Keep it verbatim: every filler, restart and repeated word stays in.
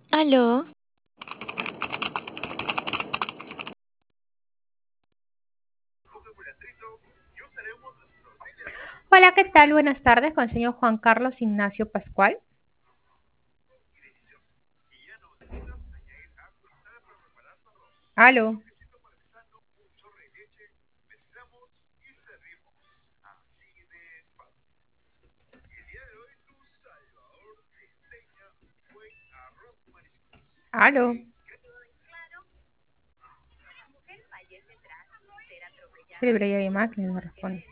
Aló, Hola, ¿qué tal? Buenas tardes, con el señor Juan Carlos Ignacio Pascual. Aló, aló. Libre ya hay máquina, no me responde.